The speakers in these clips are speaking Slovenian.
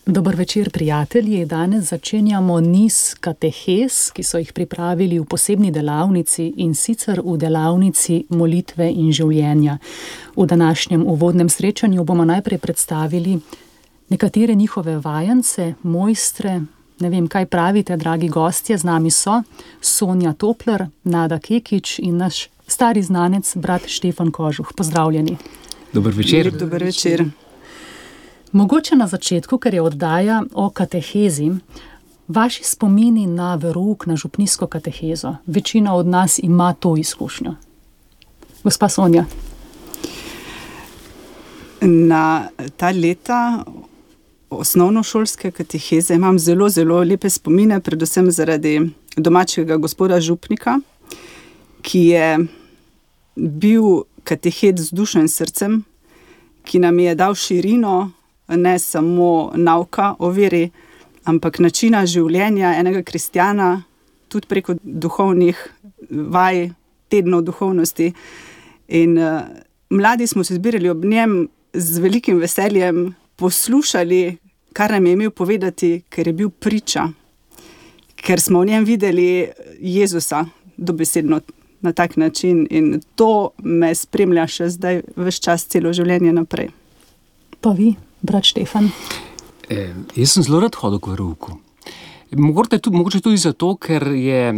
Dober večer, prijatelji. Danes začenjamo niz katehez, ki so jih pripravili v posebni delavnici, in sicer v delavnici molitve in življenja. V današnjem uvodnem srečanju bomo najprej predstavili nekatere njihove vajence, mojstre. Ne vem, kaj pravite, dragi gostje, z nami so Sonja Topler, Nada Kekič in naš stari znanec, brat Štefan Kožuh. Pozdravljeni. Dober večer. Dober večer. Mogoče na začetku, ker je oddaja o katehezi, vaši spomini na verouk, na župnijsko katehezo. Večina od nas ima to izkušnjo. Gospa Sonja. Na ta leta osnovnošolske kateheze imam zelo, zelo lepe spomine, predvsem zaradi domačega gospoda župnika, ki je bil katehet z dušo in srcem, ki nam je dal širino, ne samo nauka o veri, ampak načina življenja enega kristjana, tudi preko duhovnih vaj, tednov duhovnosti. In mladi smo se zbirali ob njem z velikim veseljem, poslušali, kar nam je imel povedati, ker je bil priča, ker smo v njem videli Jezusa dobesedno na tak način, in to me spremlja še zdaj ves čas, celo življenje naprej. Pa vi, brat Štefan? Jaz sem zelo rad hodil k verouku. Mogoče tudi zato, ker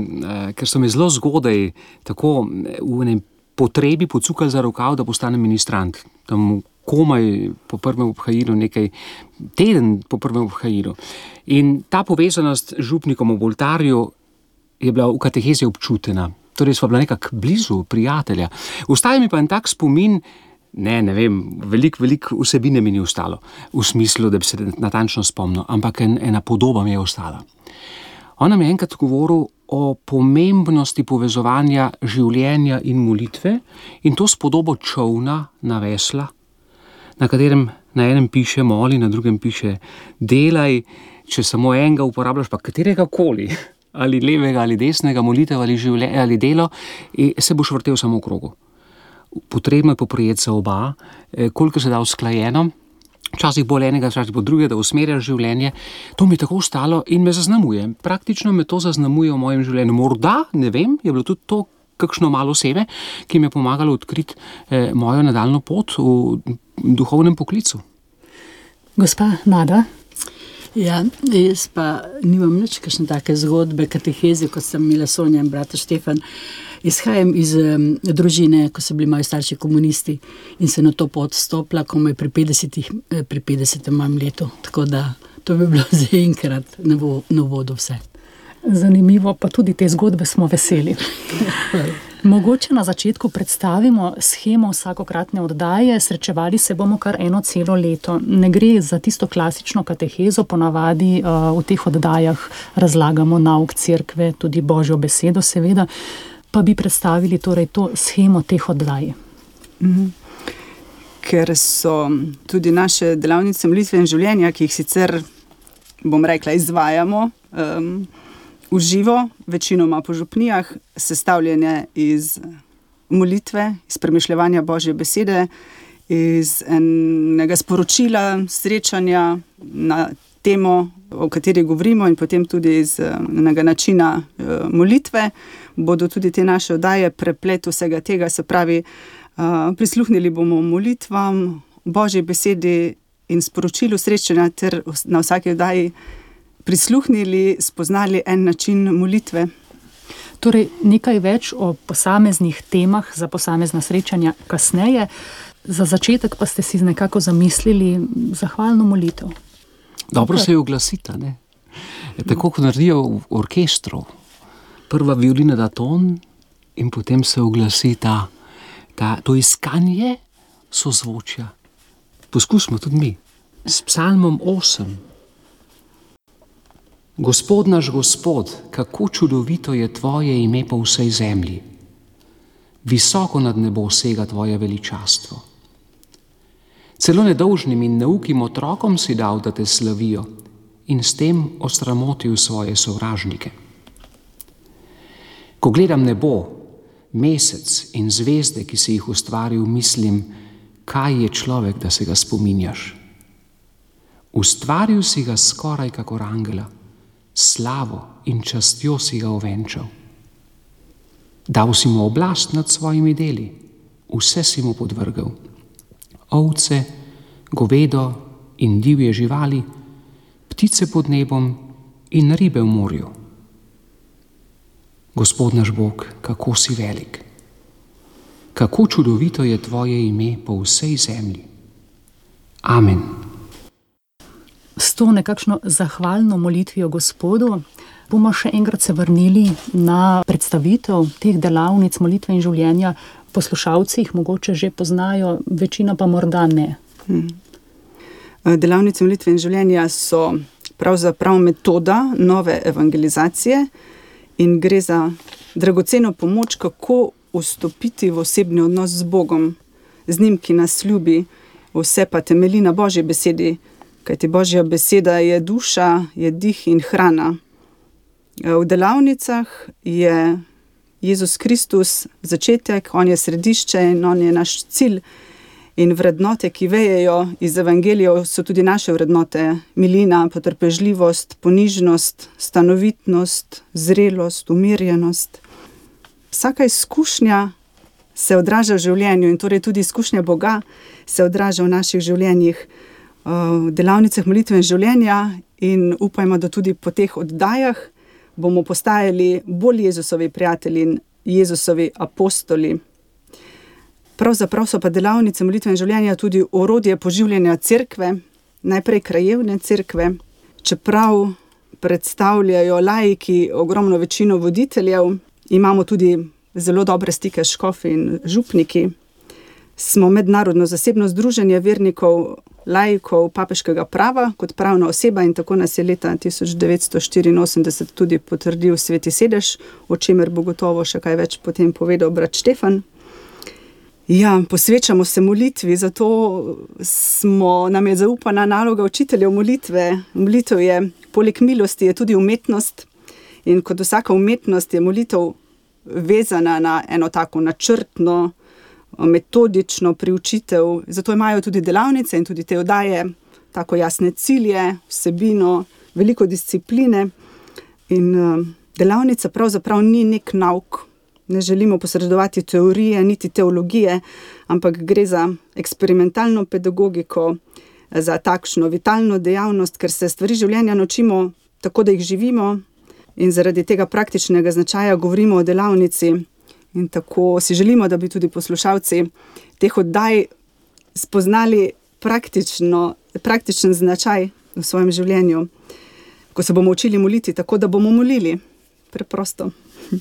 so me zelo zgodaj tako v enem potrebi pocukali za rokav, da postanem ministrant. Tam komaj po prvem obhajilu, nekaj teden po prvem obhajilu. In ta povezanost z župnikom v oltarju je bila v katehezi občutena. Torej sva bila nekako blizu prijatelja. Ostaja mi pa en tak spomin, ne vem, veliko vsebine mi ni ostalo, v smislu, da bi se natančno spomnil, ampak ena podoba mi je ostala. Ona mi je enkrat govoril o pomembnosti povezovanja življenja in molitve, in to s podobo čolna na vesla, na katerem na enem piše moli, na drugem piše delaj, če samo enega uporabljaš, pa katerega koli, ali levega ali desnega, molitev ali življenje ali delo, se boš vrtel samo v krogu. Potrebno je poprijeti za oba, koliko se da usklajeno, včasih bolj enega, včasih bolj drugega, da usmerjaš življenje. To mi je tako ostalo in me zaznamuje. Praktično me to zaznamuje v mojem življenju. Morda, ne vem, je bilo tudi to kakšno malo sebe, ki mi je pomagalo odkriti mojo nadaljnjo pot v duhovnem poklicu. Gospa Nada? Ja, jaz pa nimam nič kakšne take zgodbe, kateheze, kot sem imela Sonja in brata Štefan. Izhajam iz družine, ko so bili moji starši komunisti, in se na to pot stopila, ko me pri 50. letu. Tako da to bi bilo zaenkrat na uvodu vse. Zanimivo, pa tudi te zgodbe smo veseli. Mogoče na začetku predstavimo shemo vsakokratne oddaje. Srečevali se bomo kar eno celo leto. Ne gre za tisto klasično katehezo, ponavadi v teh oddajah razlagamo nauk cerkve, tudi Božjo besedo seveda, pa bi predstavili torej to shemo teh oddaj. Ker so tudi naše delavnice molitve in življenja, ki jih sicer, bom rekla, izvajamo v živo, večinoma po župnijah, sestavljene iz molitve, iz premišljevanja Božje besede, iz enega sporočila, srečanja na temo, o kateri govorimo, in potem tudi iz enega načina molitve, bodo tudi te naše oddaje preplet vsega tega, se pravi, prisluhnili bomo molitvam, Božji besedi in sporočilu srečanja, ter na vsaki oddaji prisluhnili, spoznali en način molitve. Torej, nekaj več o posameznih temah za posamezna srečanja kasneje. Za začetek pa ste si nekako zamislili zahvalno molitev. Dobro se je oglasita, ne? Tako kot naredijo v orkestru. Prva violina da ton in potem se oglasi to iskanje sozvočja. Poskusimo tudi mi. S psalmom 8. Gospod naš Gospod, kako čudovito je tvoje ime po vsej zemlji. Visoko nad nebo sega tvoje veličastvo. Celo nedolžnim in neukim otrokom si dal, da te slavijo, in s tem osramotil svoje sovražnike. Ko gledam nebo, mesec in zvezde, ki si jih ustvaril, mislim, kaj je človek, da se ga spominjaš. Ustvaril si ga skoraj kakor angela, slavo in častjo si ga ovenčal. Dal si mu oblast nad svojimi deli, vse si mu podvrgal. Ovce, govedo in divje živali, ptice pod nebom in ribe v morju. Gospod naš Bog, kako si velik. Kako čudovito je tvoje ime po vsej zemlji. Amen. S to nekakšno zahvalno molitvijo Gospodu bomo še enkrat se vrnili na predstavitev teh delavnic molitve in življenja. Poslušalci jih mogoče že poznajo, večina pa morda ne. Delavnice molitve in življenja so pravzaprav metoda nove evangelizacije in gre za dragoceno pomoč, kako vstopiti v osebni odnos z Bogom, z njim, ki nas ljubi, vse pa temelji na Božji besedi, kajti Božja beseda je duša, je dih in hrana. V delavnicah je Jezus Kristus začetek, on je središče in on je naš cilj. In vrednote, ki vejejo iz evangelijev, so tudi naše vrednote. Milina, potrpežljivost, ponižnost, stanovitnost, zrelost, umirjenost. Vsaka izkušnja se odraža v življenju in torej tudi izkušnja Boga se odraža v naših življenjih. V delavnicah molitve in življenja in upajmo, da tudi po teh oddajah bomo postajali bolj Jezusovi prijatelji in Jezusovi apostoli. Pravzaprav so pa delavnice molitve in življenja tudi orodje poživljanja cerkve, najprej krajevne cerkve, čeprav predstavljajo laiki ogromno večino voditeljev, imamo tudi zelo dobre stike s škofi in župniki. Smo mednarodno zasebno združenje vernikov, laikov papeškega prava kot pravna oseba in tako nas je leta 1984 tudi potrdil Sveti sedež, o čemer bo gotovo še kaj več potem povedal brat Štefan. Ja, posvečamo se molitvi, zato nam je zaupana naloga učiteljev molitve. Molitev je, poleg milosti, je tudi umetnost in kot vsaka umetnost je molitev vezana na eno tako načrtno, metodično priučitev. Zato imajo tudi delavnice in tudi te oddaje tako jasne cilje, vsebino, veliko discipline. In delavnica pravzaprav ni nek nauk. Ne želimo posredovati teorije, niti teologije, ampak gre za eksperimentalno pedagogiko, za takšno vitalno dejavnost, ker se stvari življenja naučimo tako, da jih živimo in zaradi tega praktičnega značaja govorimo o delavnici. In tako si želimo, da bi tudi poslušalci teh oddaj spoznali praktičen značaj v svojem življenju. Ko se bomo učili moliti tako, da bomo molili. Preprosto.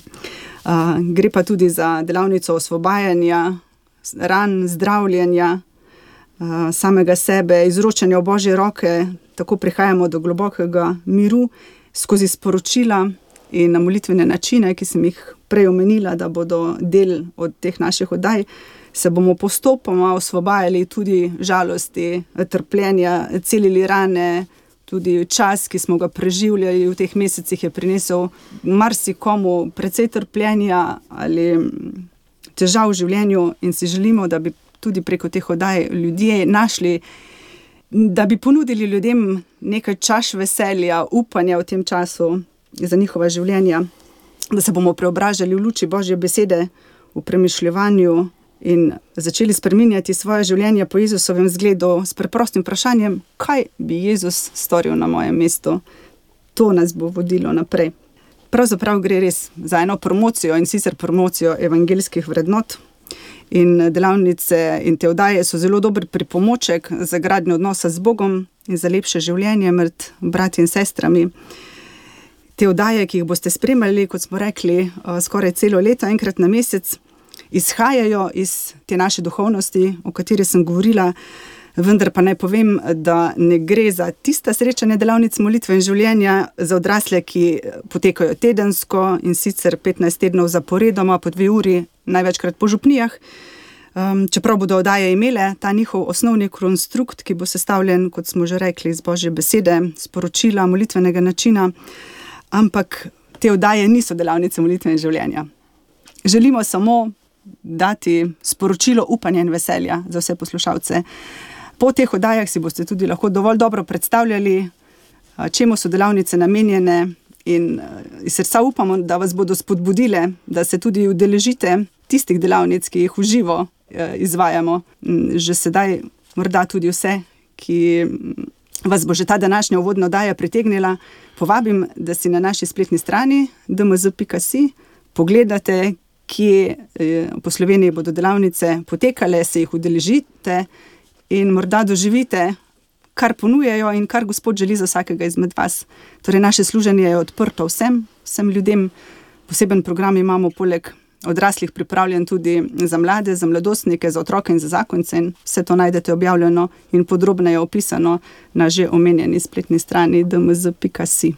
Gre pa tudi za delavnico osvobajanja, ran, zdravljenja, samega sebe, izročanja v Božje roke. Tako prihajamo do globokega miru skozi sporočila in na molitvene načine, ki sem jih prej omenila, da bodo del od teh naših oddaj, se bomo postopoma osvobajali tudi žalosti, trpljenja, celili rane. Tudi čas, ki smo ga preživljali v teh mesecih, je prinesel marsikomu precej trpljenja ali težav v življenju in si želimo, da bi tudi preko teh oddaj ljudje našli, da bi ponudili ljudem nekaj čas veselja, upanja v tem času za njihova življenja, da se bomo preobražali v luči Božje besede, v premišljevanju in začeli spreminjati svoje življenje po Jezusovem zgledu s preprostim vprašanjem, kaj bi Jezus storil na mojem mestu. To nas bo vodilo naprej. Pravzaprav gre res za eno promocijo in sicer promocijo evangeljskih vrednot. In delavnice in te oddaje so zelo dober pripomoček za gradnjo odnosa z Bogom in za lepše življenje med brati in sestrami. Te oddaje, ki jih boste spremljali, kot smo rekli, skoraj celo leto, enkrat na mesec, izhajajo iz te naše duhovnosti, o kateri sem govorila, vendar pa naj povem, da ne gre za tista srečanja delavnic molitve in življenja za odrasle, ki potekajo tedensko in sicer 15 tednov zaporedoma po 2 uri, največkrat po župnijah. Čeprav bodo oddaje imele ta njihov osnovni konstrukt, ki bo sestavljen, kot smo že rekli, iz Božje besede, sporočila, molitvenega načina, ampak te oddaje niso delavnice molitve in življenja. Želimo samo dati sporočilo upanja in veselja za vse poslušalce. Po teh oddajah si boste tudi lahko dovolj dobro predstavljali, čemu so delavnice namenjene, in iz srca upamo, da vas bodo spodbudile, da se tudi udeležite tistih delavnic, ki jih v živo izvajamo. Že sedaj morda tudi vse, ki vas bo že ta današnja uvodna oddaja pritegnila, povabim, da si na naši spletni strani dmz.si pogledate, kje po Sloveniji bodo delavnice potekale, se jih udeležite in morda doživite, kar ponujajo in kar Gospod želi za vsakega izmed vas. Torej, naše služenje je odprto vsem ljudem. Poseben program imamo poleg odraslih pripravljen tudi za mlade, za mladostnike, za otroke in za zakonce, in vse to najdete objavljeno in podrobneje opisano na že omenjeni spletni strani dmz.si.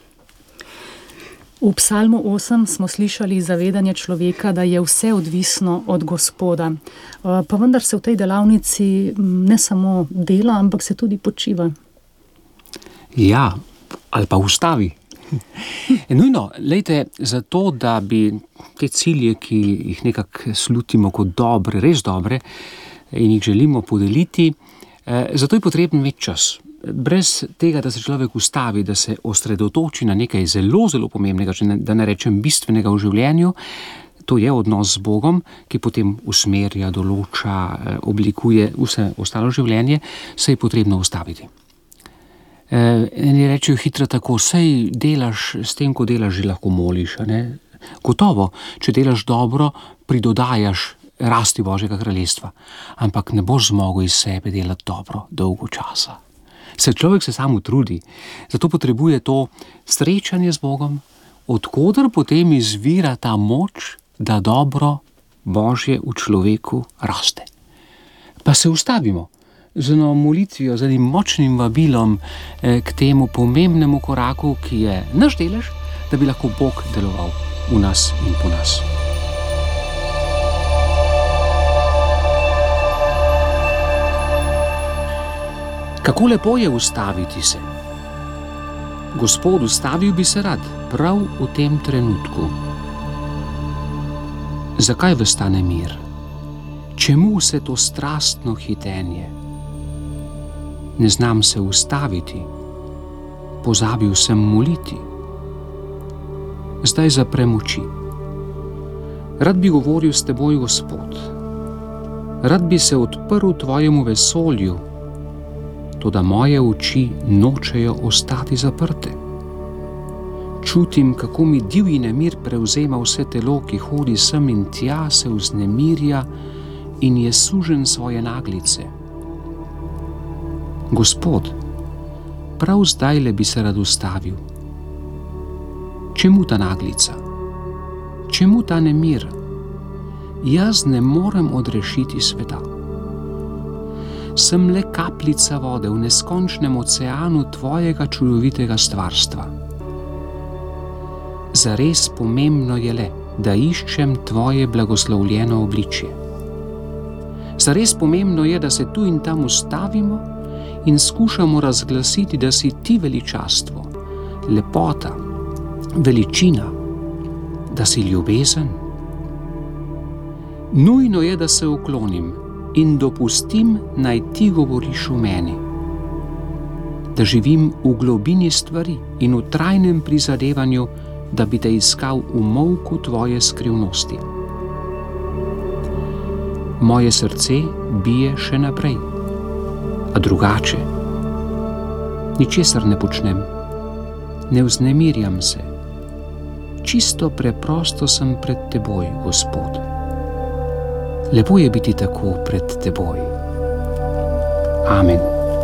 V Psalmu 8 smo slišali zavedanje človeka, da je vse odvisno od Gospoda. Pa vendar se v tej delavnici ne samo dela, ampak se tudi počiva. Ja, ali pa ustavi. Nujno, lejte, zato, da bi te cilje, ki jih nekako slutimo kot dobre, res dobre, in jih želimo podeliti, zato je potreben več čas. Brez tega, da se človek ustavi, da se osredotoči na nekaj zelo, zelo pomembnega, da ne rečem bistvenega v življenju, to je odnos z Bogom, ki potem usmerja, določa, oblikuje vse ostalo življenje, se je potrebno ustaviti. Eni rečejo hitro tako, sej delaš, s tem, ko delaš, že lahko moliš. Ne? Gotovo, če delaš dobro, pridodajaš rasti Božjega kraljestva, ampak ne boš zmogel iz sebe delati dobro dolgo časa. Človek se samo trudi, zato potrebuje to srečanje z Bogom, odkoder potem izvira ta moč, da dobro Božje v človeku raste. Pa se ustavimo z eno molitvijo, z enim močnim vabilom k temu pomembnemu koraku, ki je naš delež, da bi lahko Bog deloval v nas in po nas. Kako lepo je ustaviti se. Gospod, ustavil bi se rad, prav v tem trenutku. Zakaj vas ta nemir? Čemu vse to strastno hitenje? Ne znam se ustaviti, pozabil sem moliti. Zdaj zaprem oči. Rad bi govoril s teboj, Gospod. Rad bi se odprl tvojemu vesolju, toda moje oči nočejo ostati zaprte. Čutim, kako mi divji nemir prevzema vse telo, ki hodi sem in tja, se vznemirja in je sužen svoje naglice. Gospod, prav zdajle bi se rad ustavil. Čemu ta naglica? Čemu ta nemir? Jaz ne morem odrešiti sveta. Sem le kapljica vode v neskončnem oceanu tvojega čudovitega stvarstva. Zares pomembno je le, da iščem tvoje blagoslovljeno obličje. Zares pomembno je, da se tu in tam ustavimo in skušamo razglasiti, da si ti veličastvo, lepota, veličina, da si ljubezen. Nujno je, da se uklonim in dopustim, naj ti govoriš v meni. Da živim v globini stvari in v trajnem prizadevanju, da bi te iskal v molku tvoje skrivnosti. Moje srce bije še naprej, a drugače. Ničesar ne počnem, ne vznemirjam se. Čisto preprosto sem pred teboj, Gospod. Lepo je biti tako pred teboj. Amen.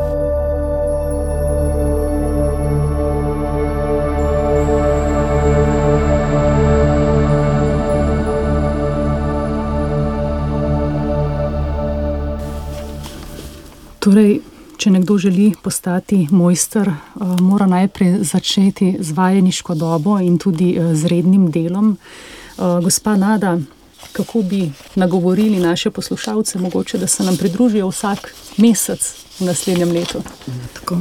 Torej, če nekdo želi postati mojster, mora najprej začeti z vajeniško dobo in tudi z rednim delom. Gospa Nada, kako bi nagovorili naše poslušalce, mogoče, da se nam pridružijo vsak mesec v naslednjem letu? Tako.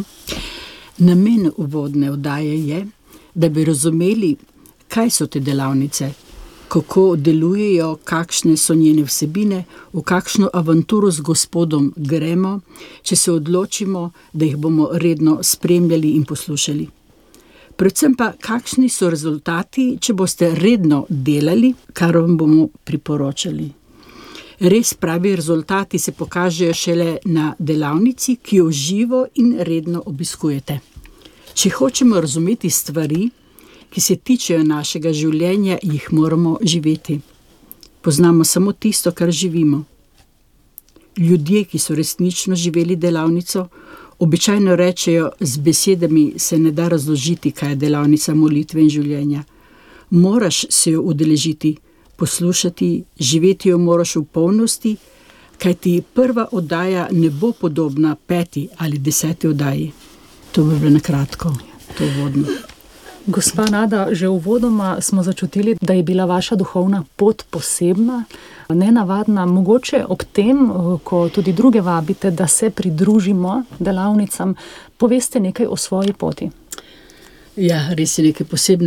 Namen uvodne oddaje je, da bi razumeli, kaj so te delavnice kako delujejo, kakšne so njene vsebine, v kakšno avanturo z Gospodom gremo, če se odločimo, da jih bomo redno spremljali in poslušali. Predvsem pa, kakšni so rezultati, če boste redno delali, kar vam bomo priporočali. Res pravi rezultati se pokažejo šele na delavnici, ki jo živo in redno obiskujete. Če hočemo razumeti stvari, ki se tičejo našega življenja, jih moramo živeti. Poznamo samo tisto, kar živimo. Ljudje, ki so resnično živeli delavnico, običajno rečejo, z besedami se ne da razložiti, kaj je delavnica molitve in življenja. Moraš se jo udeležiti, poslušati, živeti jo moraš v polnosti, kajti prva oddaja ne bo podobna 5. ali 10. oddaji. To bi bilo na kratko, to vodno. Gospa Nada, že uvodoma smo začutili, da je bila vaša duhovna pot posebna, nenavadna. Mogoče ob tem, ko tudi druge vabite, da se pridružimo delavnicam, poveste nekaj o svoji poti. Ja, res je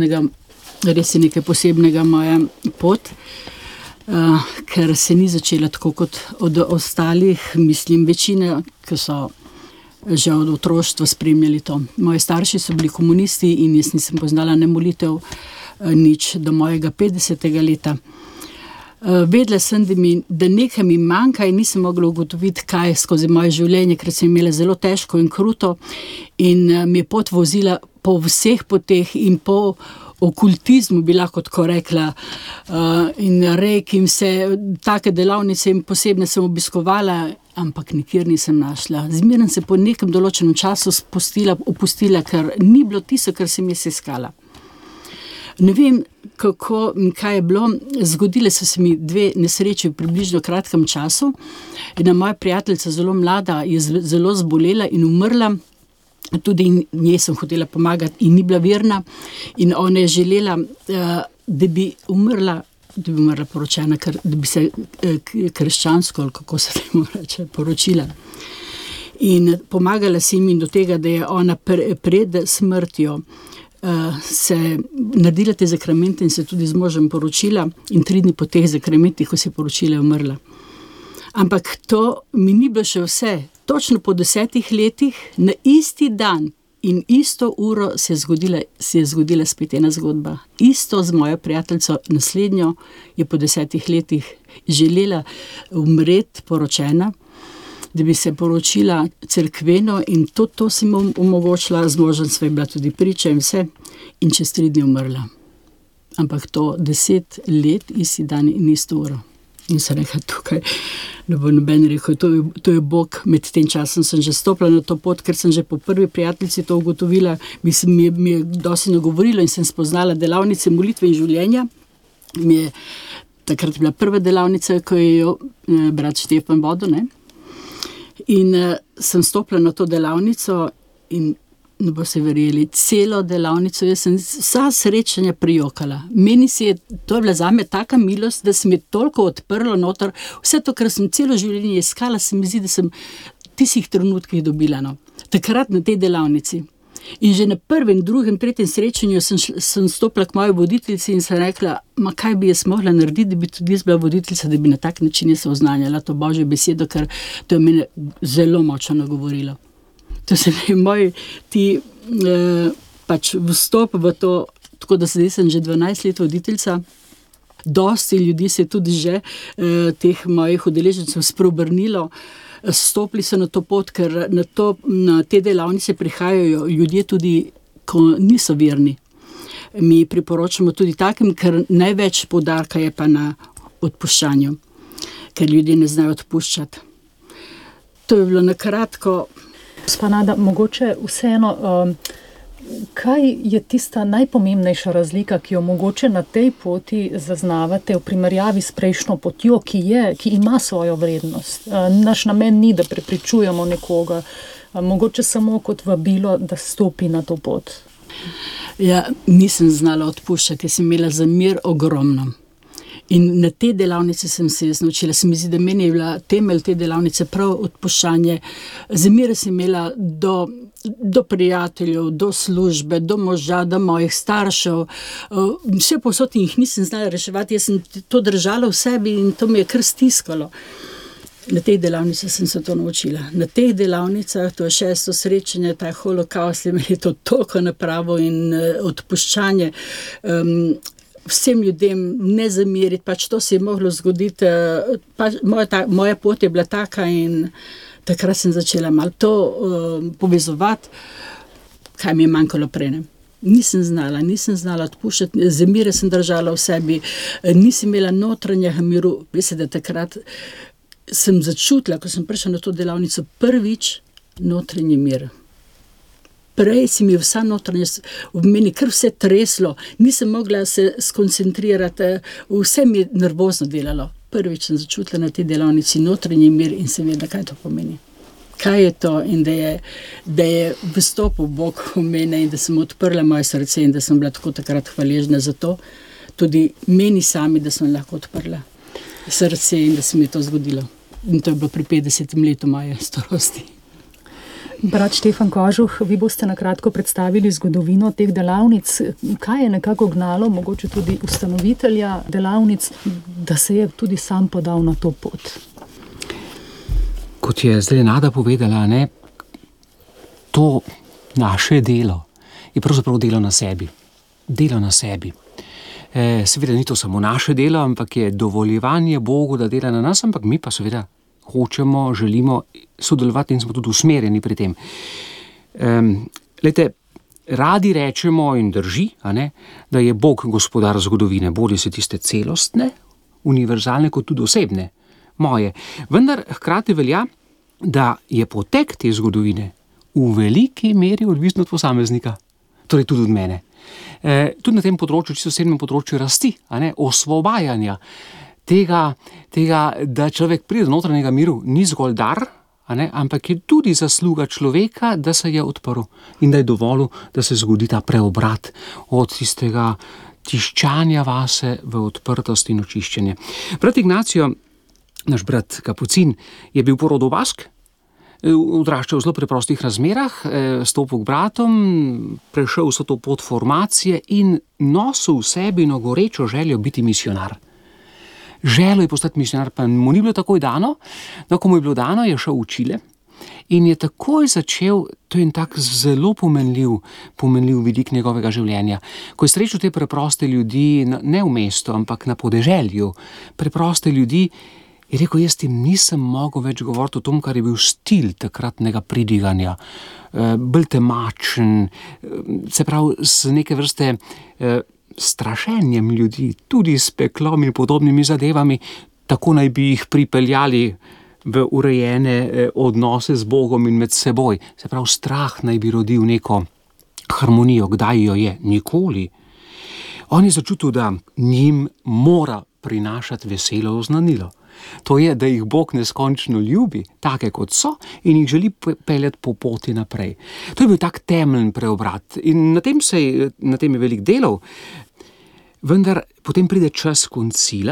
nekaj posebnega moja pot, ker se ni začela tako kot od ostalih, mislim, večina, ki so že od otroštva spremljali to. Moji starši so bili komunisti in jaz nisem poznala ne molitev, nič do mojega 50. leta. Vedela sem, da nekaj mi manjka in nisem mogla ugotoviti, kaj skozi moje življenje, ker sem imela zelo težko in kruto in mi je pot vozila po vseh poteh in po okultizmu, bi lahko tako rekla, in reiki in vse take delavnice in posebne sem obiskovala, ampak nikjer nisem našla. Zmeraj se po nekem določenem času opustila, ker ni bilo tisto, kar sem jaz iskala. Ne vem, kaj je bilo. Zgodile so se mi 2 nesreče v približno kratkem času. Ena moja prijateljica, zelo mlada, je zelo zbolela in umrla. Tudi njej sem hotela pomagati in ni bila verna. In ona je želela, da bi umrla poročena, da bi se krščansko, ali kako se temu reče, poročila. In pomagala si jim do tega, da je ona pred smrtjo se naredila te zakramente in se tudi z možem poročila in 3 dni po teh zakramentih, ko se je poročila, je umrla. Ampak to mi ni bilo še vse. Točno po 10 letih, na isti dan in isto uro se je zgodila spet ena zgodba. Isto z mojo prijateljico, naslednjo je po 10 letih želela umreti poročena, da bi se poročila cerkveno in to si mu omogočila, z možem sva bila tudi priča in vse, in čez 3 dni umrla. Ampak to 10 let, isti dan in isto uro. In sem rekla, tukaj ne bo noben rekel, to je Bog. Med tem časom sem že stopila na to pot, ker sem že po prvi prijateljici to ugotovila. Mi je dosti nagovorilo in sem spoznala delavnice molitve in življenja. Mi je takrat bila prva delavnica, ko je jo brat Štefan vodil, ne? In sem stopila na to delavnico in ne bo se verjeli, celo delavnico, jaz sem vsa srečanja prijokala. To je bila zame taka milost, da se mi je toliko odprlo noter, vse to, kar sem celo življenje iskala, se mi zdi, da sem tistih trenutkih dobila, no. Takrat na tej delavnici. In že na 1., 2., 3. srečanju sem stopila k moji voditeljici in sem rekla, kaj bi jaz mogla narediti, da bi tudi jaz bila voditeljica, da bi na tak način jaz oznanjala to Božjo besedo, ker to je mene zelo močno nagovorilo. To se mi moj vstop v to, tako da zdaj sem že 12 let voditeljica. Dosti ljudi se je tudi že teh mojih udeležencev spreobrnilo, stopili so na to pot, ker na te delavnice prihajajo ljudje tudi, ko niso verni. Mi priporočamo tudi takim, ker največ poudarka je pa na odpuščanju, ker ljudje ne znajo odpuščati. To je bilo na kratko. Gospa Nada, mogoče vseeno, kaj je tista najpomembnejša razlika, ki jo mogoče na tej poti zaznavate v primerjavi s prejšnjo potjo, ki ima svojo vrednost? Naš namen ni, da prepričujemo nekoga, mogoče samo kot vabilo, da stopi na to pot. Ja, nisem znala odpuščati, sem imela zamir ogromno. In na te delavnice sem se jaz naučila. Se mi zdi, da meni je bila temelj te delavnice prav odpuščanje. Zamere sem imela do prijateljev, do službe, do moža, do mojih staršev. Vse povsod jih nisem znala reševati. Jaz sem to držala v sebi in to mi je kar stiskalo. Na teh delavnicah sem se to naučila. Na teh delavnicah, to je 6. srečanje, ta holokaust, je meni to toliko napravo in odpuščanje. Vsem ljudem ne zameriti, pač to se je moglo zgoditi, moja pot je bila taka in takrat sem začela malo to povezovati, kaj mi je manjkalo prej. Nisem znala odpuščati, zamere sem držala v sebi, nisem imela notranjega miru. Veste, da takrat sem začutila, ko sem prišla na to delavnico, prvič notranji mir. Prej si mi vsa notranjost v meni kar vse treslo, nisem mogla se skoncentrirati, vse mi je nervozno delalo. Prvič sem začutila na tej delavnici notranji mir in sem vedela, kaj to pomeni. Kaj je to in da je vstopil Bog v mene in da sem odprla moje srce in da sem bila tako takrat hvaležna za to, tudi meni sami, da sem lahko odprla srce in da se mi je to zgodilo. In to je bilo pri 50 letu moje starosti. Brat Štefan Kožuh, vi boste na kratko predstavili zgodovino teh delavnic. Kaj je nekako gnalo, mogoče tudi ustanovitelja delavnic, da se je tudi sam podal na to pot? Kot je zdaj Nada povedala, to naše delo je pravzaprav delo na sebi. Delo na sebi. Seveda ni to samo naše delo, ampak je dovoljevanje Bogu, da dela na nas, ampak mi pa seveda hočemo, želimo sodelovati in smo tudi usmerjeni pri tem. Radi rečemo in drži, da je Bog gospodar zgodovine, bodi se tiste celostne, univerzalne, kot tudi osebne, moje. Vendar hkrati velja, da je potek te zgodovine v veliki meri odvisen od posameznika, torej tudi od mene. Tudi na tem področju, čisto osebnem področju rasti, osvobajanja, tega, da človek pride do notranjega miru, ni zgolj dar, ampak je tudi zasluga človeka, da se je odprl in da je dovolil, da se zgodi ta preobrat od tistega tiščanja vase v odprtost in očiščenje. Brat Ignacio, naš brat Kapucin, je bil porodobask, odraščal v zelo preprostih razmerah, stopil k bratom, prešel vso to pot formacije in nosil v sebi gorečo željo biti misionar. Želel je postati misionar, pa mu ni bilo takoj dano, ko mu je bilo dano, je šel v Čile in je takoj začel, to je en tak zelo pomenljiv vidik njegovega življenja, ko je srečal te preproste ljudi, ne v mestu, ampak na podeželju, preproste ljudi, je rekel, jaz tim nisem mogel več govoriti o tom, kar je bil stil takratnega pridiganja, bolj temačen, se pravi, z neke vrste strašenjem ljudi, tudi s peklom in podobnimi zadevami, tako naj bi jih pripeljali v urejene odnose z Bogom in med seboj. Se pravi, strah naj bi rodil neko harmonijo, kdaj jo je, nikoli. On je začutil, da njim mora prinašati veselo oznanilo. To je, da jih Bog neskončno ljubi, take kot so, in jih želi peljati po poti naprej. To je bil tak temeljni preobrat in na tem je velik delal. Vendar potem pride čas koncila,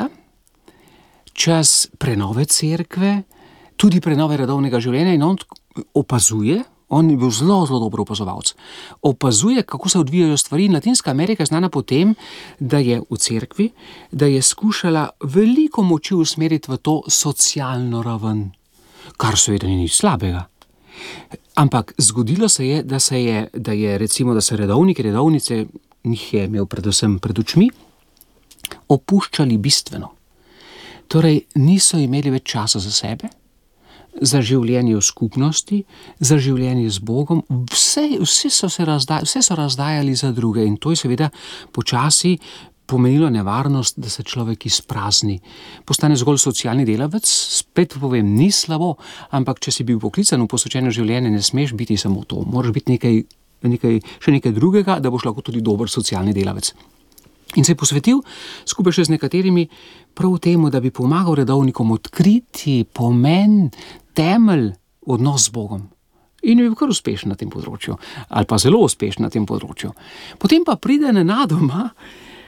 čas prenove cerkve, tudi prenove redovnega življenja in on opazuje, on je bil zelo, zelo dober opazovalec, opazuje, kako se odvijajo stvari. Latinska Amerika je znana po tem, da je v cerkvi, da je skušala veliko moči usmeriti v to socialno raven, kar seveda ni nič slabega. Ampak zgodilo se je, da se redovniki, redovnice, njih je imel predvsem pred očmi, opuščali bistveno. Torej, niso imeli več časa za sebe, za življenje v skupnosti, za življenje z Bogom, vse so razdajali za druge in to je seveda počasi pomenilo nevarnost, da se človek izprazni. Postane zgolj socialni delavec, spet povem, ni slabo, ampak če si bil poklican v posvečeno življenje, ne smeš biti samo to, moraš biti še nekaj drugega, da boš lahko tudi dober socialni delavec. In se je posvetil skupaj še z nekaterimi prav temu, da bi pomagal redovnikom odkriti pomen, temelj, odnos z Bogom. In je bil kar uspešen na tem področju, ali pa zelo uspešen na tem področju. Potem pa pride nenadoma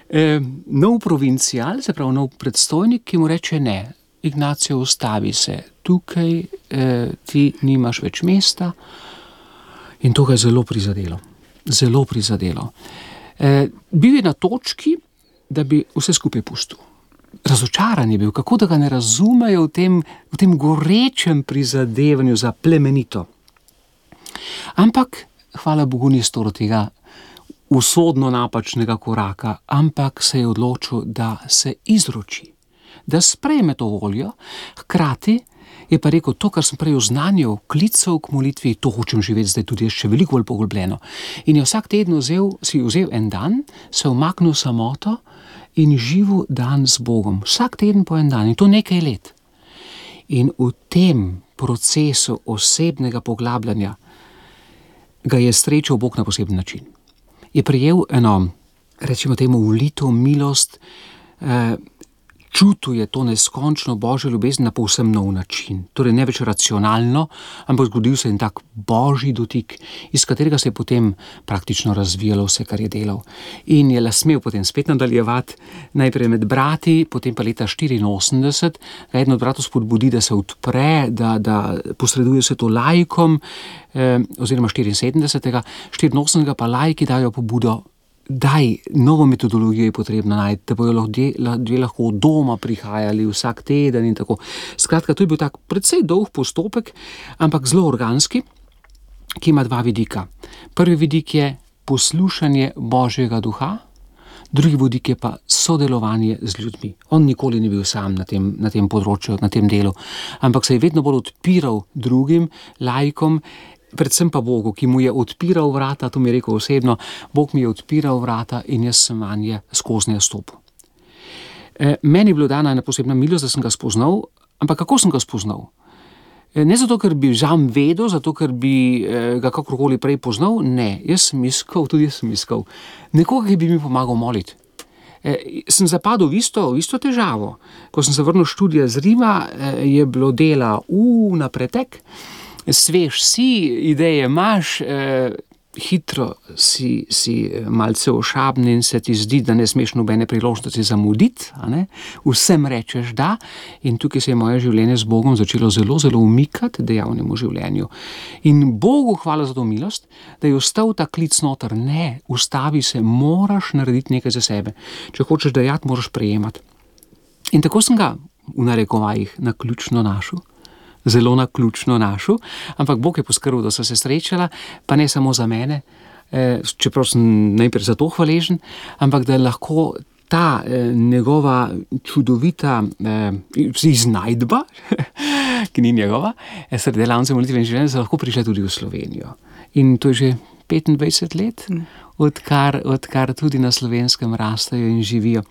Nov provincial, se pravi nov predstojnik, ki mu reče ne, Ignacio, ustavi se, tukaj ti nimaš več mesta. In to ga je zelo prizadelo. Zelo prizadelo. Bil je na točki, da bi vse skupaj pustil. Razočaran je bil, kako da ga ne razumejo v tem gorečem prizadevanju za plemenito. Ampak, hvala Bogu, ni storil tega usodno napačnega koraka, ampak se je odločil, da se izroči, da sprejme to voljo, hkrati je pa rekel, to, kar sem prej oznanjal, klical k molitvi, to hočem živeti zdaj tudi še veliko bolj poglobljeno. In je vsak teden vzel en dan, se umaknil samoto in živel dan z Bogom. Vsak teden po en dan in to nekaj let. In v tem procesu osebnega poglabljanja ga je srečal Bog na poseben način. Je prejel eno, rečemo temu, ulito milost, čutil je to neskončno Božjo ljubezen na povsem nov način. Torej ne več racionalno, ampak zgodil se en tak Božji dotik, iz katerega se je potem praktično razvijalo vse, kar je delal. In je smel potem spet nadaljevati, najprej med brati, potem pa leta 1984, ga eden od bratov spodbudi, da se odpre, da posreduje se to laikom, oziroma 74. 84. pa laiki dajo pobudo, daj, novo metodologijo je potrebno najti, da bojo ljudje lahko od doma prihajali vsak teden in tako. Skratka, to je bil tak precej dolg postopek, ampak zelo organski, ki ima dva vidika. Prvi vidik je poslušanje Božjega duha, drugi vidik je pa sodelovanje z ljudmi. On nikoli ni bil sam na tem področju, na tem delu, ampak se je vedno bolj odpiral drugim laikom, predvsem pa Bogu, ki mu je odpiral vrata, to mi je rekel osebno, Bog mi je odpiral vrata in jaz sem vanje skoznje stopil. Meni je bilo dana ena posebna milost, da sem ga spoznal, ampak kako sem ga spoznal? Ne zato, ker bi žam vedel, zato, ker bi ga kakorkoli prej poznal, ne, jaz sem iskal nekoga, ki bi mi pomagal moliti. Sem zapadel v isto težavo. Ko sem se vrnil študija z Rima, je bilo dela na pretek, svež si, ideje imaš, hitro si malce ošaben in se ti zdi, da ne smeš nobene priložnosti zamuditi, vsem rečeš da, in tukaj se je moje življenje z Bogom začelo zelo, zelo umikati dejavnemu življenju. In Bogu hvala za to milost, da je ostal ta klic noter, ne, ustavi se, moraš narediti nekaj za sebe. Če hočeš dajati, moraš prejemati. In tako sem ga v narekovajih naključno našel, zelo naključno našel, ampak Bog je poskrbel, da so se srečala, pa ne samo za mene, čeprav sem najprej za to hvaležen, ampak da lahko ta njegova čudovita iznajdba, ki ni njegova, sredi delavnice molitve in življenja, se lahko prišla tudi v Slovenijo. In to je že 25 let, odkar tudi na Slovenskem rastejo in živijo.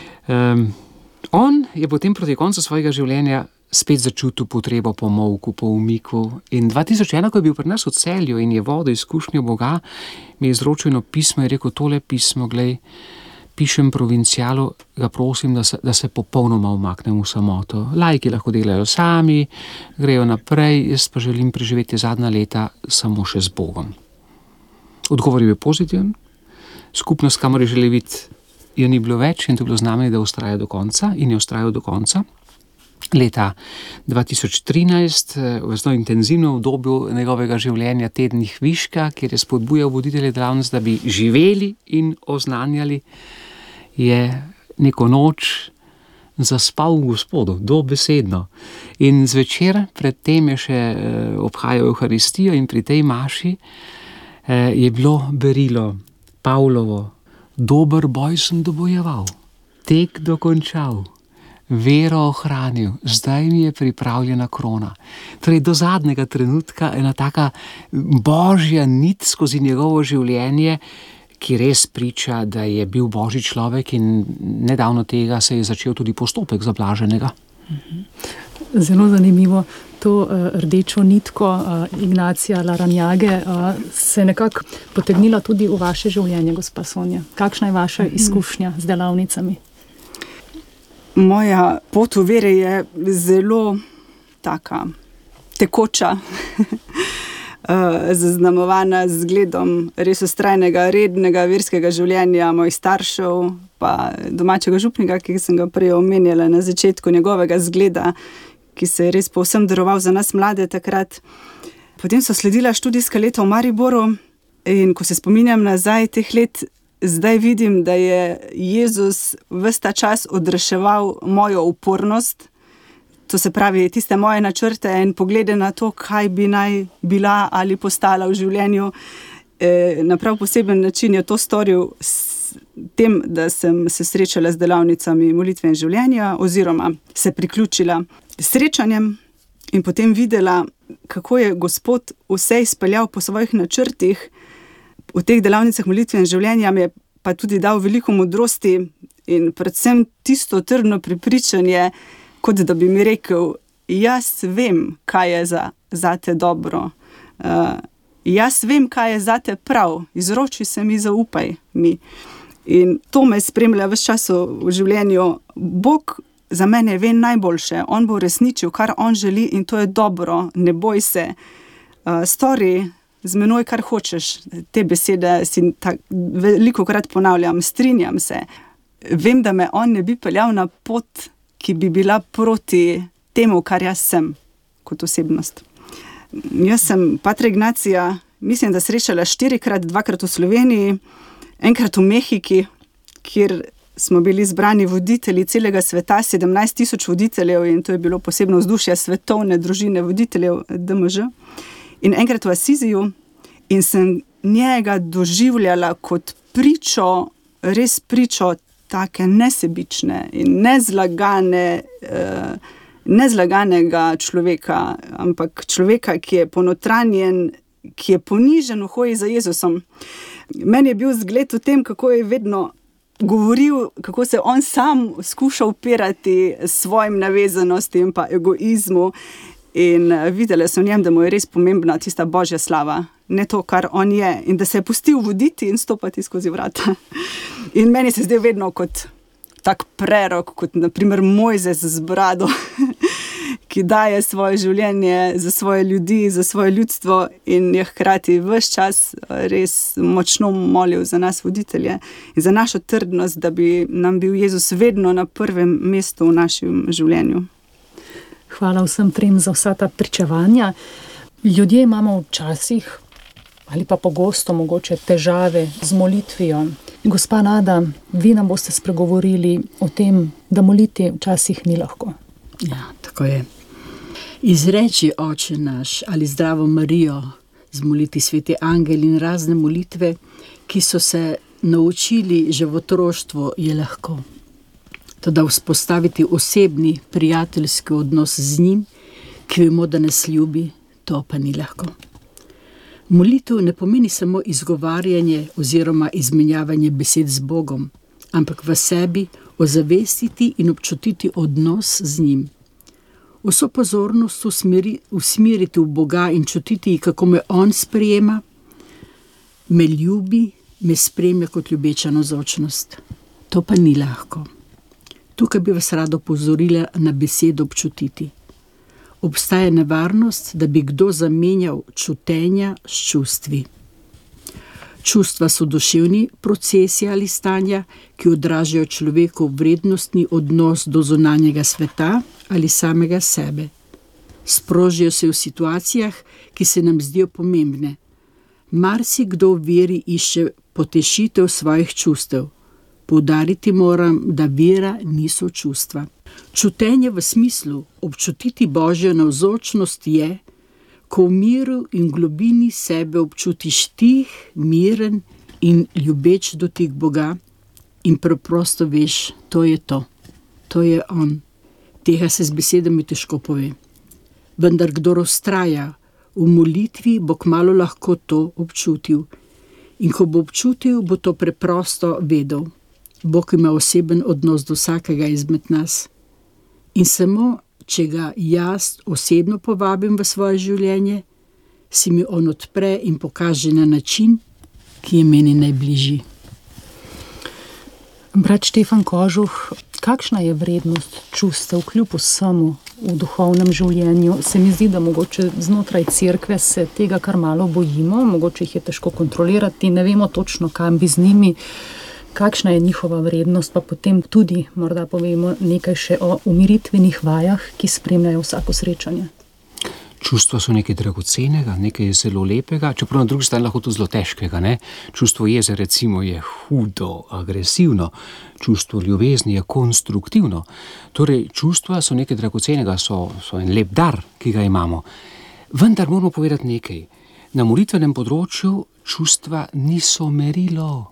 On je potem proti koncu svojega življenja spet začutil potrebo po molku, po umiku. In 2001, ko je bil pri nas v Celju in je vodil izkušnjo Boga, mi je izročil eno pismo in rekel, tole pismo, glej, pišem provincialu, ga prosim, da se popolnoma umaknem v samoto. Laiki lahko delajo sami, grejo naprej, jaz pa želim preživeti zadnja leta samo še z Bogom. Odgovor je bil pozitiven, skupnost, kamor je želel biti, je ni bilo več in to je bilo znamenje, da vztraja do konca in je vztrajal do konca. Leta 2013, v zelo intenzivnem obdobju njegovega življenja, tednih viška, kjer je spodbujal voditelje delavnic, da bi živeli in oznanjali, je neko noč zaspal v Gospodu, dobesedno. In zvečer pred tem je še obhajal Evharistijo in pri tej maši je bilo berilo Pavlovo, dober boj sem dobojeval, tek dokončal, vero ohranil, zdaj mi je pripravljena krona. Torej do zadnjega trenutka ena taka božja nit skozi njegovo življenje, ki res priča, da je bil božji človek in nedavno tega se je začel tudi postopek za blaženega. Zelo zanimivo. To rdečo nitko Ignacija Larrañage se je nekako potegnila tudi v vaše življenje, gospa Sonja. Kakšna je vaša izkušnja z delavnicami? Moja pot v vere je zelo taka tekoča. zaznamovana z zgledom res vztrajnega, rednega verskega življenja mojih staršev, pa domačega župnika, ki sem ga prej omenjala na začetku, njegovega zgleda, ki se je res povsem daroval za nas mlade takrat. Potem so sledila študijska leta v Mariboru in ko se spominjam nazaj teh let, zdaj vidim, da je Jezus ves ta čas odreševal mojo upornost, to se pravi tiste moje načrte in poglede na to, kaj bi naj bila ali postala v življenju. Na prav poseben način je to storil s tem, da sem se srečala z delavnicami molitve in življenja oziroma se priključila srečanjem in potem videla, kako je Gospod vse izpeljal po svojih načrtih. V teh delavnicah molitve in življenja mi je pa tudi dal veliko modrosti in predvsem tisto trdno prepričanje, kot da bi mi rekel, jaz vem, kaj je zate dobro. Jaz vem, kaj je zate prav. Izroči se mi, zaupaj mi. In to me spremlja ves čas v življenju. Bog za mene ve najboljše. On bo uresničil, kar on želi in to je dobro. Ne boj se. Stori z menoj, kar hočeš. Te besede si velikokrat ponavljam. Strinjam se. Vem, da me on ne bi peljal na pot, ki bi bila proti temu, kar jaz sem kot osebnost. Jaz sem Patra Ignacija, mislim, da srečala 4-krat, 2-krat v Sloveniji, 1-krat v Mehiki, kjer smo bili zbrani voditelji celega sveta, 17,000 voditeljev in to je bilo posebno vzdušje svetovne družine voditeljev DMŽ. In 1-krat v Asiziju in sem njega doživljala kot pričo, res pričo take nesebične in nezlaganega človeka, ampak človeka, ki je ponotranjen, ki je ponižen v hoji za Jezusom. Meni je bil zgled v tem, kako je vedno govoril, kako se on sam skuša upirati svojim navezanostim pa egoizmu in videla sem v njem, da mu je res pomembna tista božja slava, ne to, kar on je in da se je pustil voditi in stopati skozi vrata. In meni se zdaj vedno kot tak prerok, kot naprimer Mojzes z brado, ki daje svoje življenje za svoje ljudi, za svoje ljudstvo in je hkrati ves čas res močno molil za nas voditelje in za našo trdnost, da bi nam bil Jezus vedno na prvem mestu v našem življenju. Hvala vsem trem za vsa ta pričevanja. Ljudje imamo včasih ali pa pogosto mogoče težave z molitvijo. Gospa Nada, vi nam boste spregovorili o tem, da moliti včasih ni lahko. Ja, tako je. Izreči Oče naš ali Zdravo Marijo, zmoliti Sveti Angel in razne molitve, ki so se naučili že v otroštvu, je lahko. Toda vzpostaviti osebni, prijateljski odnos z njim, ki vemo, da nas ljubi, to pa ni lahko. Molitev ne pomeni samo izgovarjanje oziroma izmenjavanje besed z Bogom, ampak v sebi ozavestiti in občutiti odnos z njim. Vso pozornost usmeriti v Boga in čutiti, kako me on sprejema, me ljubi, me spremlja kot ljubeča navzočnost. To pa ni lahko. Tukaj bi vas rada opozorila na besedo občutiti. Obstaja nevarnost, da bi kdo zamenjal čutenja s čustvi. Čustva so duševni procesi ali stanja, ki odražajo človekov vrednostni odnos do zunanjega sveta ali samega sebe. Sprožijo se v situacijah, ki se nam zdijo pomembne. Marsikdo v veri išče potešitev svojih čustev. Poudariti moram, da vera niso čustva. Čutenje v smislu občutiti Božjo navzočnost je, ko v miru in globini sebe občutiš tih, miren in ljubeč dotik Boga in preprosto veš, to je to. To je on. Tega se z besedami težko pove. Vendar kdor vztraja v molitvi, bo kmalu lahko to občutil. In ko bo občutil, bo to preprosto vedel. Bog ima oseben odnos do vsakega izmed nas. In samo, če ga jaz osebno povabim v svoje življenje, si mi on odpre in pokaže na način, ki je meni najbližji. Brat Štefan Kožuh, Kakšna je vrednost čustev kljub vsemu v duhovnem življenju? Se mi zdi, da mogoče znotraj cerkve se tega kar malo bojimo, mogoče jih je težko kontrolirati, ne vemo točno, kam bi z njimi. Kakšna je njihova vrednost, pa potem tudi morda povemo nekaj še o umiritvenih vajah, ki spremljajo vsako srečanje. Čustva so nekaj dragocenega, nekaj zelo lepega, čeprav na drugi strani lahko to zelo težkega. Ne? Čustvo jeze recimo je hudo, agresivno, čustvo ljubezni je konstruktivno. Torej, čustva so nekaj dragocenega, so en lep dar, ki ga imamo. Vendar moramo povedati nekaj. Na molitvenem področju čustva niso merilo.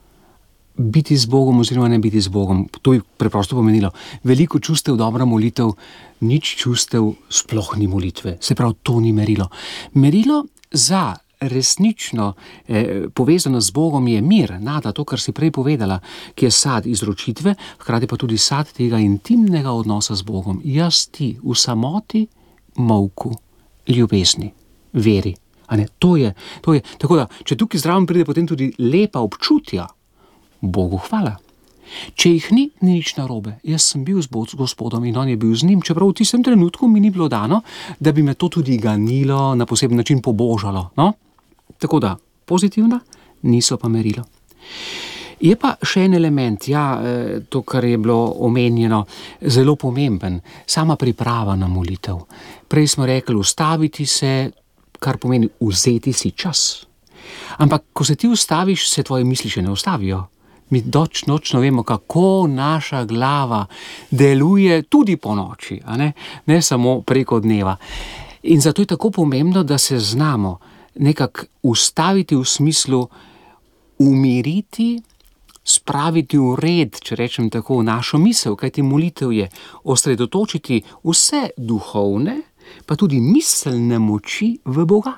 Biti z Bogom oziroma ne biti z Bogom, to bi preprosto pomenilo veliko čustev, dobra molitev, nič čustev, sploh ni molitve. Se pravi, to ni merilo. Merilo za resnično povezano z Bogom je mir, nada, to, kar si prej povedala, ki je sad izročitve, hkrati pa tudi sad tega intimnega odnosa z Bogom. Jaz ti v samoti, molku, ljubezni, veri. To je. Tako da, če tukaj zraven pride potem tudi lepa občutja, Bogu hvala. Če jih ni nič narobe. Jaz sem bil z Gospodom in on je bil z njim, čeprav v tistem trenutku mi ni bilo dano, da bi me to tudi ganilo, na poseben način pobožalo. No? Tako da, pozitivna, niso pa merilo. Je pa še en element, to, kar je bilo omenjeno, zelo pomemben, sama priprava na molitev. Prej smo rekli, ustaviti se, kar pomeni vzeti si čas. Ampak, ko se ti ustaviš, se tvoje misli še ne ustavijo. Mi nočno vemo, kako naša glava deluje tudi po noči, ne samo preko dneva. In zato je tako pomembno, da se znamo nekako ustaviti v smislu umiriti, spraviti v red, če rečem tako, našo misel, kajti molitev je osredotočiti vse duhovne, pa tudi miselne moči v Boga.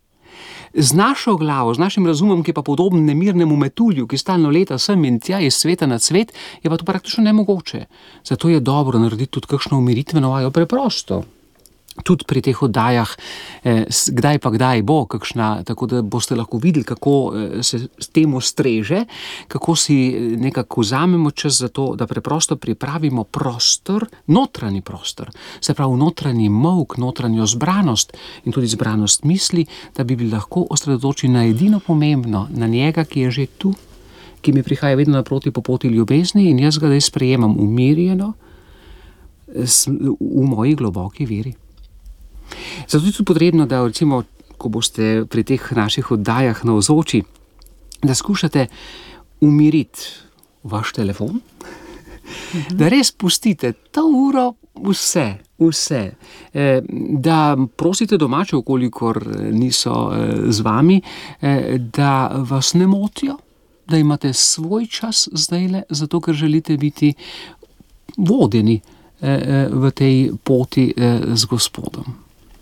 Z našo glavo, z našim razumom, ki je pa podoben nemirnemu metulju, ki stalno leta sem in tja iz sveta na svet, je pa to praktično nemogoče. Zato je dobro narediti tudi kakšno umiritveno vajo preprosto. Tudi pri teh oddajah, kdaj pa kdaj bo kakšna, tako da boste lahko videli, kako se s temu streže, kako si nekako vzamemo čas za to, da preprosto pripravimo prostor, notranji prostor, se pravi notranji molk, notranjo zbranost in tudi zbranost misli, da bi bili lahko osredotočeni na edino pomembno, na njega, ki je že tu, ki mi prihaja vedno naproti po poti ljubezni in jaz ga zdaj sprejemam umirjeno v moji globoki veri. Zato je tudi potrebno, da recimo, ko boste pri teh naših oddajah navzoči, da skušate umiriti vaš telefon, da res pustite to uro vse, da prosite domače, kolikor niso z vami, da vas ne motijo, da imate svoj čas zdajle, zato ker želite biti vodeni v tej poti z Gospodom.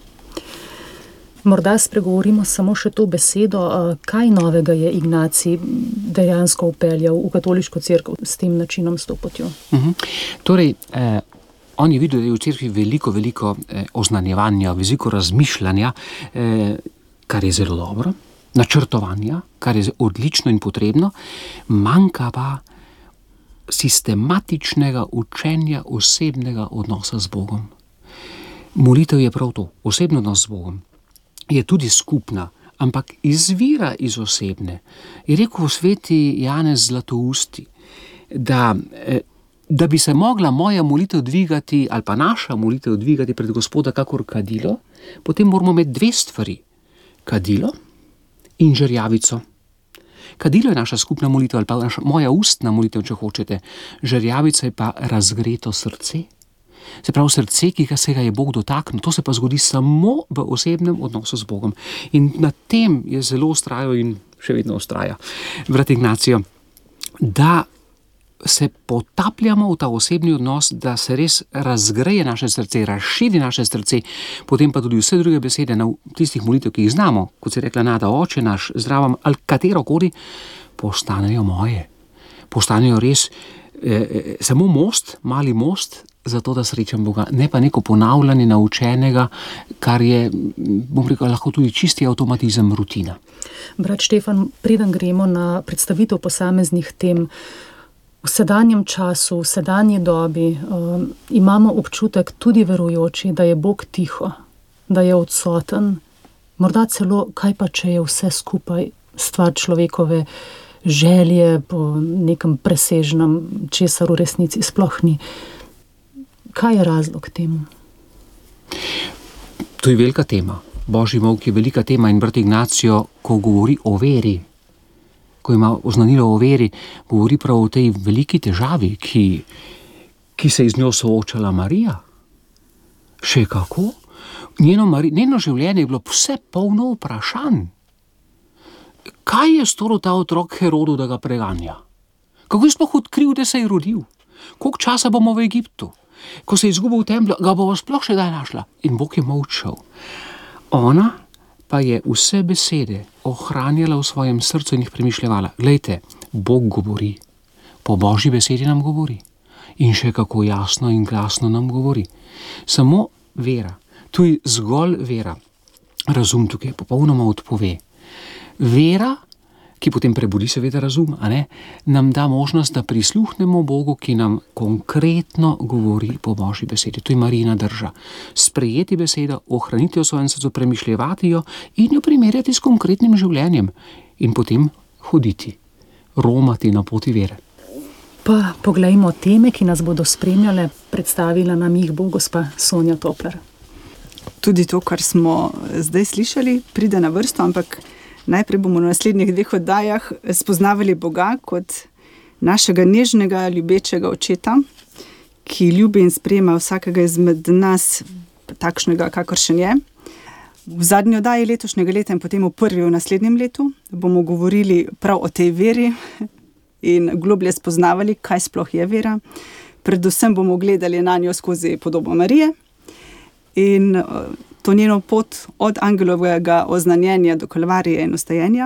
Morda spregovorimo samo še to besedo, kaj novega je Ignacij dejansko vpeljal v katoliško cerkev s tem načinom, s to potjo. Torej, on je videl, da je v cerkvi veliko oznanjevanja, veliko razmišljanja, kar je zelo dobro, načrtovanja, kar je odlično in potrebno, manjka pa sistematičnega učenja osebnega odnosa z Bogom. Molitev je prav to, osebno odnos z Bogom. Je tudi skupna, ampak izvira iz osebne. Je rekel sveti Janez Zlatousti, da bi se mogla moja molitev dvigati, ali pa naša molitev dvigati pred Gospoda kakor kadilo, potem moramo imeti dve stvari. Kadilo in žerjavico. Kadilo je naša skupna molitev, ali pa moja ustna molitev, če hočete. Žerjavica je pa razgreto srce. Se pravi srce, ki se ga je Bog dotaknil, to se pa zgodi samo v osebnem odnosu z Bogom. In na tem je zelo vztrajal in še vedno vztraja brat Ignacijo, da se potapljamo v ta osebni odnos, da se res razgreje naše srce, razširi naše srce, potem pa tudi vse druge besede na tistih molitev, ki jih znamo, kot se je rekla Nada, Oče naš, zdravam, ali katerokoli, postanejo moje. Postanejo res samo most, mali most, zato da srečam Boga, ne pa neko ponavljanje naučenega, kar je, bom rekel, lahko tudi čisti avtomatizem, rutina. Brat Štefan, preden gremo na predstavitev posameznih tem, V sedanjem času, v sedanji dobi imamo občutek tudi verujoči, da je Bog tiho, da je odsoten. Morda celo, kaj pa, če je vse skupaj stvar človekove želje po nekem presežnem, česar v resnici sploh ni. Kaj je razlog temu? To je velika tema. Božji molk je velika tema in brat Ignacio, ko govori o veri, ko ima oznanilo o veri, govori prav o tej veliki težavi, ki se je z njo soočala Marija. Še kako? Njeno življenje je bilo vse polno vprašanj. Kaj je storil ta otrok Herodu, da ga preganja? Kako je sploh odkril, da se je rodil? Koliko časa bomo v Egiptu? Ko se je izgubil v templju, ga bomo sploh še kdaj našla? In Bog je molčal. Ona pa je vse besede ohranjala v svojem srcu in jih premišljevala. Glejte, Bog govori. Po Božji besedi nam govori. In še kako jasno in glasno nam govori. Samo vera. Tu je zgolj vera. Razum tukaj popolnoma odpove. Vera, ki potem prebudi seveda razum, nam da možnost, da prisluhnemo Bogu, ki nam konkretno govori po Božji besedi. To je Marijina drža. Sprejeti besedo, ohraniti jo v svojem srcu, premišljevati jo in jo primerjati s konkretnim življenjem in potem hoditi, romati na poti vere. Pa poglejmo teme, ki nas bodo spremljale. Predstavila nam jih bo gospa Sonja Topler. Tudi to, kar smo zdaj slišali, pride na vrsto, ampak najprej bomo v naslednjih 2 oddajah spoznavali Boga kot našega nežnega, ljubečega očeta, ki ljubi in sprejema vsakega izmed nas takšnega, kakršen je. V zadnji oddaji letošnjega leta in potem v prvi v naslednjem letu bomo govorili prav o tej veri in globlje spoznavali, kaj sploh je vera. Predvsem bomo gledali na njo skozi podobo Marije in to njeno pot od angelovega oznanjenja do Kalvarije in vstajenja.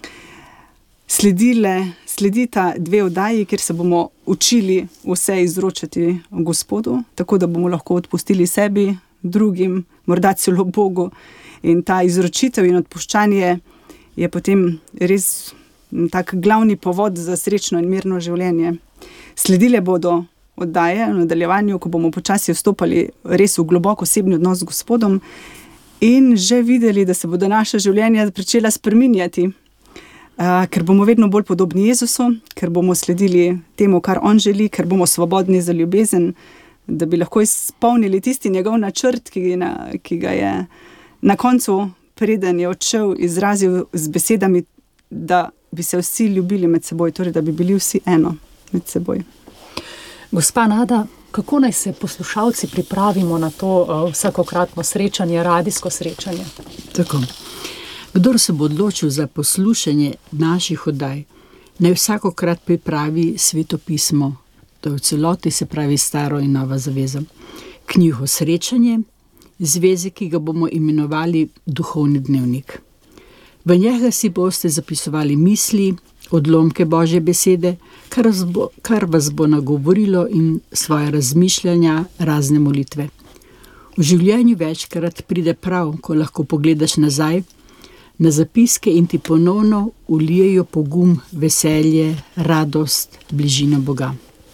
Sledita 2 oddaji, kjer se bomo učili vse izročati Gospodu, tako da bomo lahko odpustili sebi, drugim, morda celo Bogu. In ta izročitev in odpuščanje je potem res tak glavni povod za srečno in mirno življenje. Sledile bodo oddaje v nadaljevanju, ko bomo počasi vstopali res v globoko osebni odnos z Gospodom in že videli, da se bodo naša življenja začela spreminjati, ker bomo vedno bolj podobni Jezusu, ker bomo sledili temu, kar on želi, ker bomo svobodni za ljubezen, da bi lahko izpolnili tisti njegov načrt, ki ga je na koncu, preden je odšel, izrazil z besedami, da bi se vsi ljubili med seboj, torej da bi bili vsi eno med seboj. Gospa Nada, kako naj se poslušalci pripravimo na to vsakokratno srečanje, radijsko srečanje? Tako. Kdor se bo odločil za poslušanje naših oddaj, naj vsakokrat pripravi Sveto pismo, to je v celoti, se pravi Staro in Nova zaveza, knjigo Srečanje, zvezek, ki ga bomo imenovali Duhovni dnevnik. V njega si boste zapisovali misli, odlomke Božje besede, kar vas bo nagovorilo in svoje razmišljanja, razne molitve. V življenju večkrat pride prav, ko lahko pogledaš nazaj na zapiske in ti ponovno ulijejo pogum, veselje, radost, bližino Boga.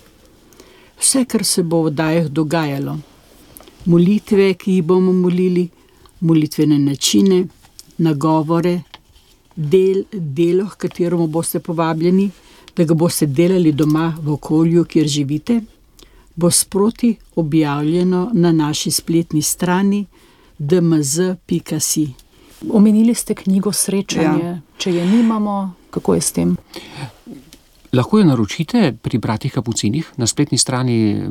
Vse, kar se bo v oddajah dogajalo, molitve, ki jih bomo molili, molitvene načine, nagovore, delo, k kateremu boste povabljeni, da ga boste delali doma v okolju, kjer živite, bo sproti objavljeno na naši spletni strani dmz.si. Omenili ste knjigo Srečanje. Ja. Če je nimamo, kako je s tem? Lahko jo naročite pri bratih Kapucinih na spletni strani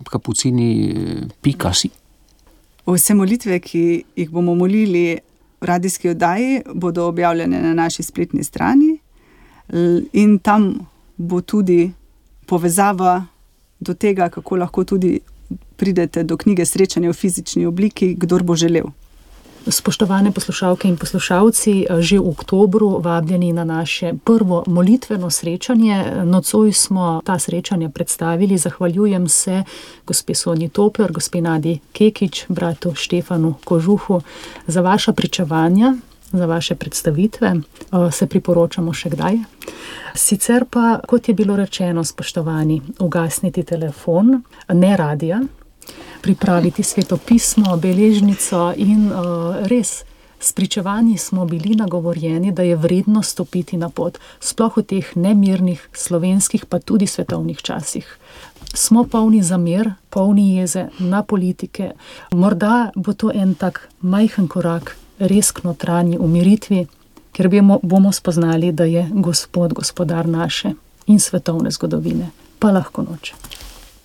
kapucini.si. Vse molitve, ki jih bomo molili v radijski oddaji, bodo objavljene na naši spletni strani in tam bo tudi povezava do tega, kako lahko tudi pridete do knjige Srečanje v fizični obliki, kdor bo želel. Spoštovane poslušalke in poslušalci, že v oktobru vabljeni na naše prvo molitveno srečanje. Nocoj smo ta srečanja predstavili. Zahvaljujem se gospe Sonji Topler, gospe Nadi Kekič, bratu Štefanu Kožuhu za vaša pričevanja, za vaše predstavitve. Se priporočamo še kdaj. Sicer pa, kot je bilo rečeno, spoštovani, ugasniti telefon, ne radija, pripraviti sveto pismo, beležnico in res spričevanji smo bili nagovorjeni, da je vredno stopiti na pot, sploh v teh nemirnih slovenskih pa tudi svetovnih časih. Smo polni zamer, polni jeze na politike. Morda bo to en tak majhen korak res k notranji umiritvi, ker bomo spoznali, da je Gospod, gospodar naše in svetovne zgodovine. Pa lahko noč.